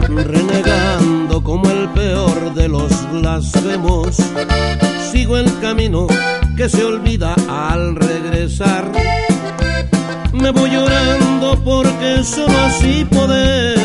renegando como el peor de los blasfemos. Sigo el camino que se olvida al regresar. Me voy llorando porque solo así podemos